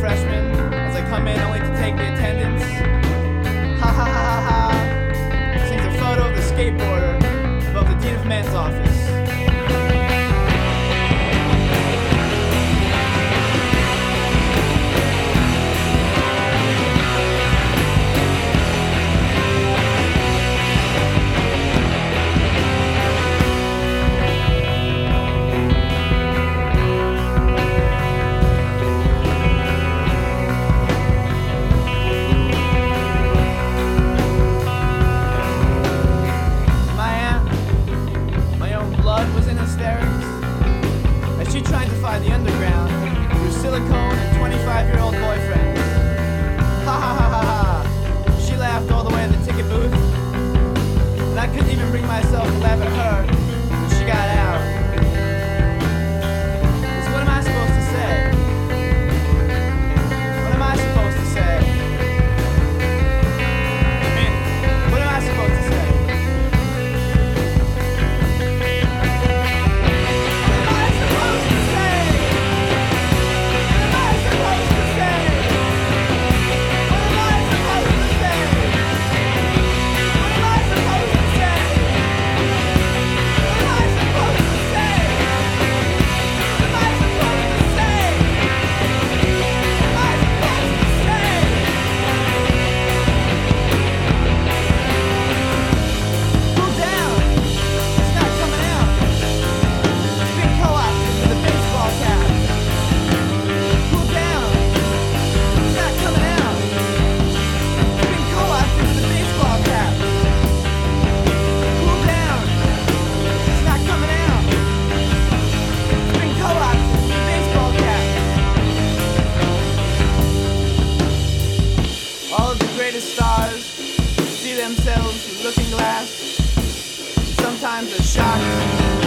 freshman as I come in only to take the attendance. Ha ha ha ha ha. Sings a photo of the skateboarder above the Dean of Men's office. She tried to find the underground through silicone and 25-year-old boyfriend. Ha ha ha ha ha. She laughed all the way to the ticket booth, and I couldn't even bring myself to laugh at her when she got out. 'Cause what am I supposed to say? What am I supposed to say? I mean, what am I supposed to say? Stars see themselves through looking glass. Sometimes they're shocked,